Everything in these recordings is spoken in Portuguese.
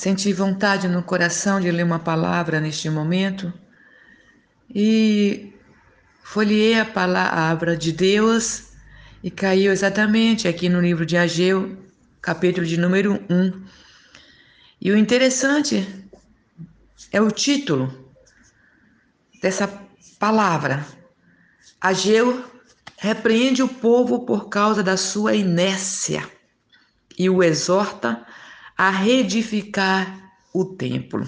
Senti vontade no coração de ler uma palavra neste momento e folheei a palavra de Deus e caiu exatamente aqui no livro de Ageu, capítulo de número 1. E o interessante é o título dessa palavra. Ageu repreende o povo por causa da sua inércia e o exorta a reedificar o templo.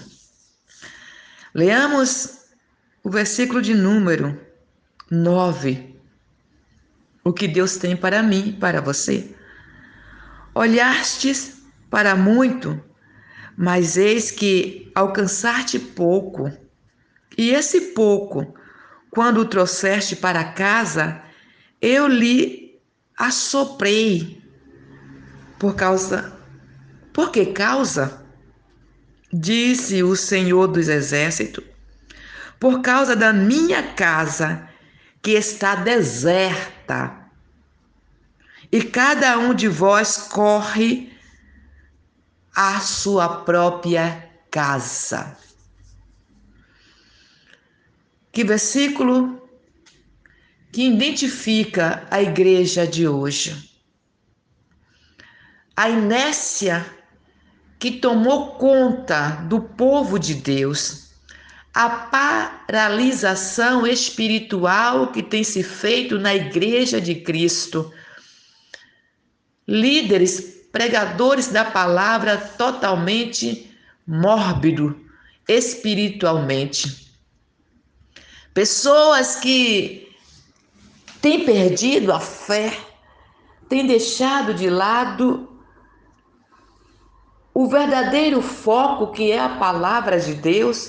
Leamos o versículo de número 9. O que Deus tem para mim e para você. Olhastes para muito, mas eis que alcançaste pouco. E esse pouco, quando o trouxeste para casa, eu lhe assoprei. Por que causa? Disse o Senhor dos Exércitos, por causa da minha casa, que está deserta, e cada um de vós corre à sua própria casa. Que versículo que identifica a igreja de hoje. A inércia que tomou conta do povo de Deus, a paralisação espiritual que tem se feito na igreja de Cristo, líderes, pregadores da palavra totalmente mórbido espiritualmente, pessoas que têm perdido a fé, têm deixado de lado o verdadeiro foco que é a palavra de Deus.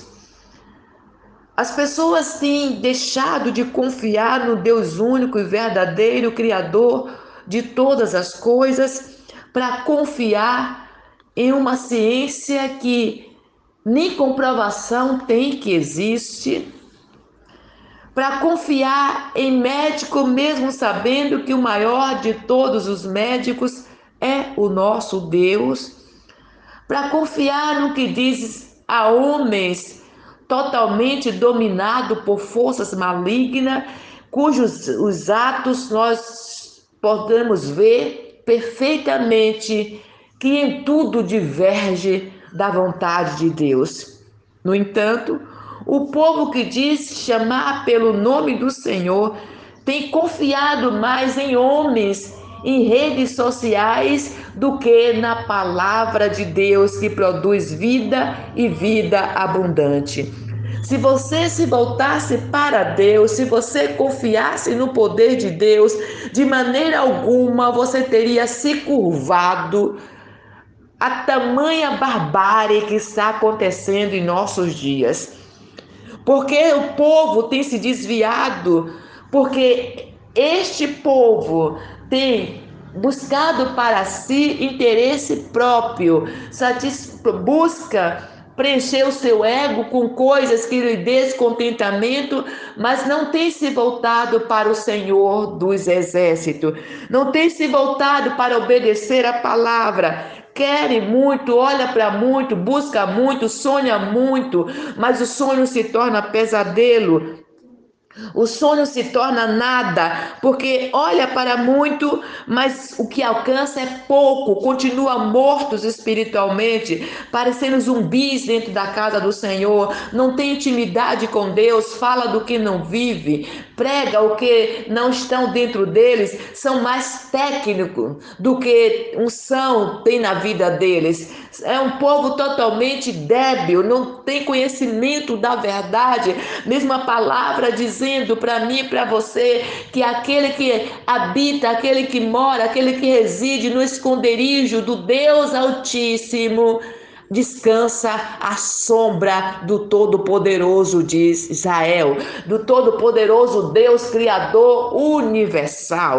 As pessoas têm deixado de confiar no Deus único e verdadeiro, Criador de todas as coisas, para confiar em uma ciência que nem comprovação tem que existe, para confiar em médico mesmo sabendo que o maior de todos os médicos é o nosso Deus, para confiar no que diz a homens totalmente dominado por forças malignas, cujos os atos nós podemos ver perfeitamente que em tudo diverge da vontade de Deus. No entanto, o povo que diz chamar pelo nome do Senhor tem confiado mais em homens, em redes sociais, do que na palavra de Deus que produz vida e vida abundante. Se você se voltasse para Deus, se você confiasse no poder de Deus, de maneira alguma você teria se curvado a tamanha barbárie que está acontecendo em nossos dias. Porque o povo tem se desviado, porque este povo tem buscado para si interesse próprio, busca preencher o seu ego com coisas que lhe dê descontentamento, mas não tem se voltado para o Senhor dos Exércitos, não tem se voltado para obedecer a palavra. Quer muito, olha para muito, busca muito, sonha muito, mas o sonho se torna pesadelo. O sonho se torna nada, porque olha para muito, mas o que alcança é pouco, continua mortos espiritualmente, parecendo zumbis dentro da casa do Senhor, não tem intimidade com Deus, fala do que não vive, prega o que não estão dentro deles, são mais técnicos do que unção tem na vida deles. É um povo totalmente débil, não tem conhecimento da verdade, mesmo a palavra dizendo para mim e para você que aquele que habita, aquele que mora, aquele que reside no esconderijo do Deus Altíssimo, descansa à sombra do Todo-Poderoso de Israel, do Todo-Poderoso Deus Criador universal.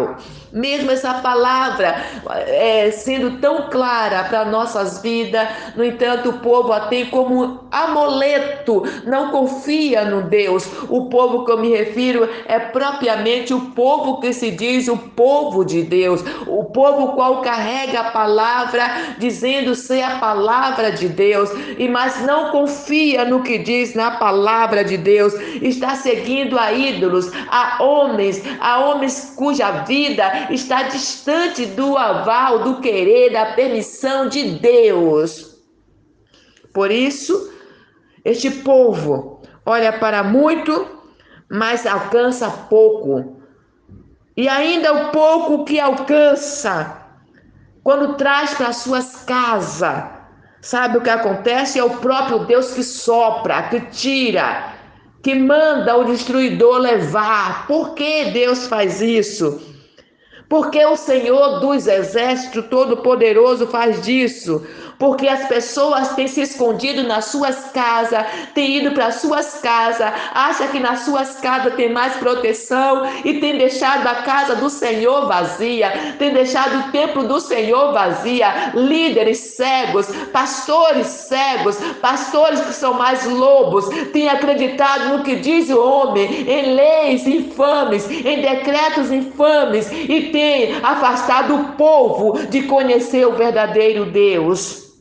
mesmo essa palavra sendo tão clara para nossas vidas, no entanto, o povo a tem como amuleto, não confia no Deus. O povo que eu me refiro é propriamente o povo que se diz o povo de Deus, o povo qual carrega a palavra, dizendo ser a palavra de Deus, mas não confia no que diz na palavra de Deus, está seguindo a ídolos, a homens cuja vida está distante do aval, do querer, da permissão de Deus. Por isso, este povo olha para muito, mas alcança pouco. E ainda o pouco que alcança, quando traz para suas casas, sabe o que acontece? É o próprio Deus que sopra, que tira, que manda o destruidor levar. Por que Deus faz isso? Porque o Senhor dos Exércitos Todo-Poderoso faz disso. Porque as pessoas têm se escondido nas suas casas, têm ido para suas casas, acham que nas suas casas tem mais proteção e têm deixado a casa do Senhor vazia, têm deixado o templo do Senhor vazia. Líderes cegos, pastores que são mais lobos, têm acreditado no que diz o homem, em leis infames, em decretos infames, e têm afastado o povo de conhecer o verdadeiro Deus.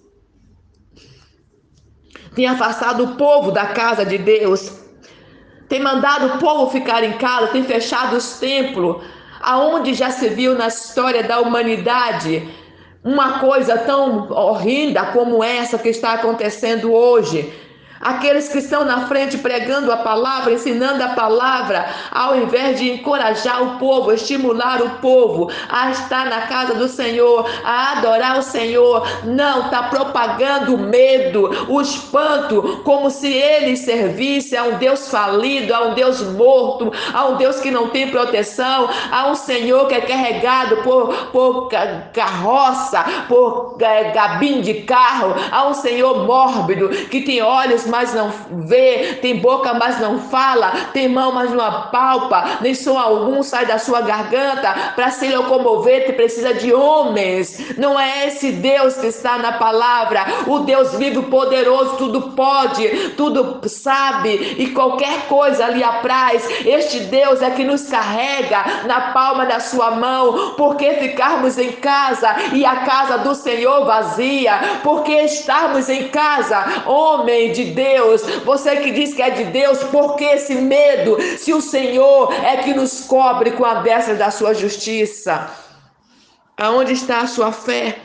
Tem afastado o povo da casa de Deus, tem mandado o povo ficar em casa, tem fechado os templos, aonde já se viu na história da humanidade uma coisa tão horrenda como essa que está acontecendo hoje. Aqueles que estão na frente pregando a palavra, ensinando a palavra, ao invés de encorajar o povo, estimular o povo a estar na casa do Senhor, a adorar o Senhor, não, está propagando o medo, o espanto, como se eles servissem a um Deus falido, a um Deus morto, a um Deus que não tem proteção, a um Senhor que é carregado por carroça, por gabim de carro, a um Senhor mórbido, que tem olhos mas não vê, tem boca mas não fala, tem mão mas não apalpa, nem som algum sai da sua garganta. Para se locomover te precisa de homens. Não é esse Deus que está na palavra. O Deus vivo, poderoso, tudo pode, tudo sabe e qualquer coisa lhe apraz. Este Deus é que nos carrega na palma da sua mão. Porque ficarmos em casa e a casa do Senhor vazia? Porque estarmos em casa, homem de Deus, você que diz que é de Deus, por que esse medo, se o Senhor é que nos cobre com a destra da sua justiça? Aonde está a sua fé?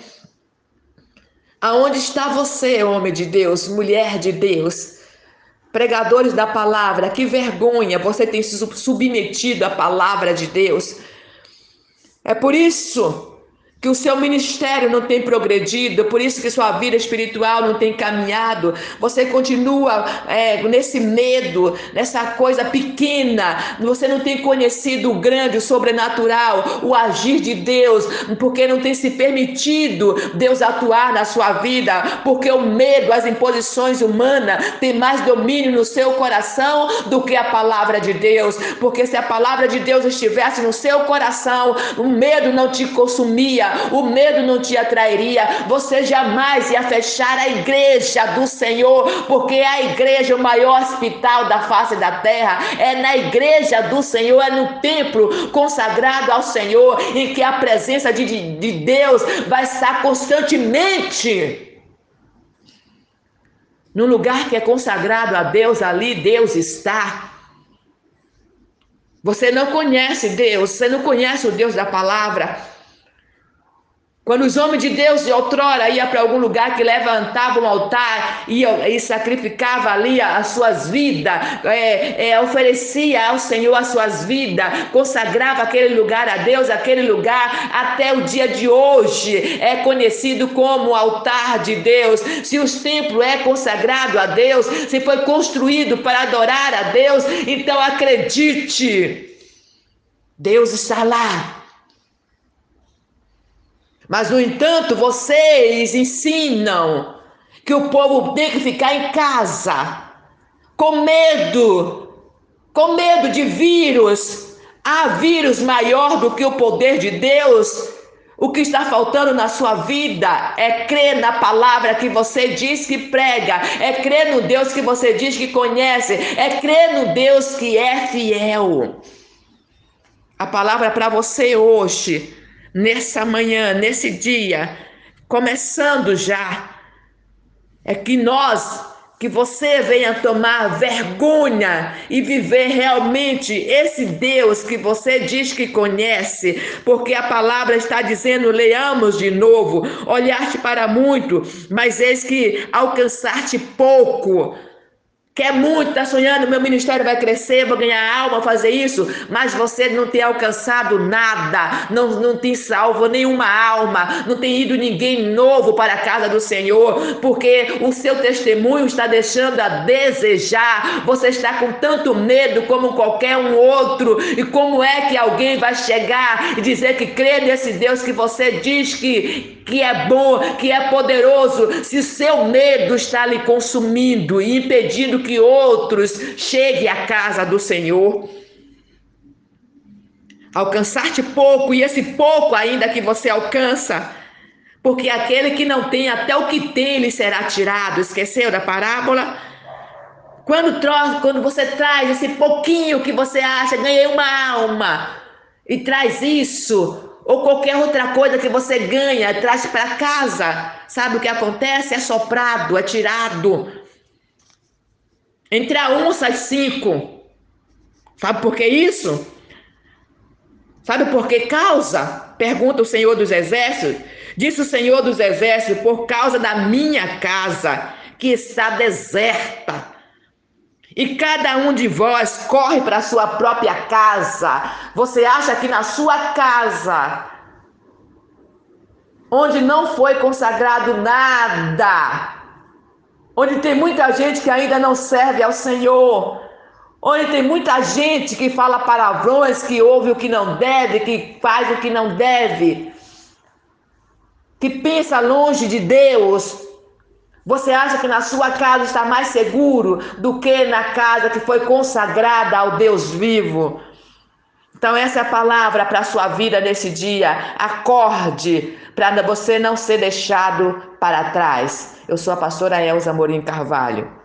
Aonde está você, homem de Deus, mulher de Deus, pregadores da palavra? Que vergonha, você tem se submetido à palavra de Deus. É por isso que o seu ministério não tem progredido, por isso que sua vida espiritual não tem caminhado. Você continua nesse medo, nessa coisa pequena. Você não tem conhecido o grande, o sobrenatural, o agir de Deus, porque não tem se permitido Deus atuar na sua vida, porque o medo, as imposições humanas tem mais domínio no seu coração do que a palavra de Deus. Porque se a palavra de Deus estivesse no seu coração, o medo não te consumia, o medo não te atrairia, você jamais ia fechar a igreja do Senhor, porque a igreja é o maior hospital da face da terra, é na igreja do Senhor, é no templo consagrado ao Senhor, em que a presença de Deus vai estar constantemente. No lugar que é consagrado a Deus, ali Deus está. Você não conhece Deus, você não conhece o Deus da palavra. Quando os homens de Deus de outrora iam para algum lugar que levantavam um altar e sacrificava ali as suas vidas, oferecia ao Senhor as suas vidas, consagrava aquele lugar a Deus, aquele lugar até o dia de hoje é conhecido como altar de Deus. Se os templos é consagrado a Deus, se foi construído para adorar a Deus, então acredite, Deus está lá. Mas, no entanto, vocês ensinam que o povo tem que ficar em casa, com medo de vírus, Há vírus maior do que o poder de Deus? O que está faltando na sua vida é crer na palavra que você diz que prega, é crer no Deus que você diz que conhece, é crer no Deus que é fiel. A palavra para você hoje, nessa manhã, nesse dia, começando já, é que você venha tomar vergonha e viver realmente esse Deus que você diz que conhece, porque a palavra está dizendo, leamos de novo, olhaste para muito, mas eis que alcançaste pouco. Quer muito, está sonhando, meu ministério vai crescer, vou ganhar alma, fazer isso, mas você não tem alcançado nada, não tem salvo nenhuma alma, não tem ido ninguém novo para a casa do Senhor, porque o seu testemunho está deixando a desejar, você está com tanto medo como qualquer um outro, e como é que alguém vai chegar e dizer que crê nesse Deus que você diz que é bom, que é poderoso, se seu medo está lhe consumindo e impedindo que outros cheguem à casa do Senhor? Alcançar-te pouco, e esse pouco ainda que você alcança, porque aquele que não tem, até o que tem lhe será tirado. Esqueceu da parábola? Quando você traz esse pouquinho que você acha, ganhei uma alma, e traz isso, ou qualquer outra coisa que você ganha, traz para casa, sabe o que acontece? É soprado, é tirado. Entre a onça e 5. Sabe por que isso? Sabe por que causa? Pergunta o Senhor dos Exércitos. Disse o Senhor dos Exércitos, por causa da minha casa, que está deserta. E cada um de vós corre para a sua própria casa. Você acha que na sua casa, onde não foi consagrado nada, onde tem muita gente que ainda não serve ao Senhor, onde tem muita gente que fala palavrões, que ouve o que não deve, que faz o que não deve, que pensa longe de Deus, você acha que na sua casa está mais seguro do que na casa que foi consagrada ao Deus vivo? Então essa é a palavra para a sua vida nesse dia. Acorde para você não ser deixado para trás. Eu sou a pastora Elza Amorim Carvalho.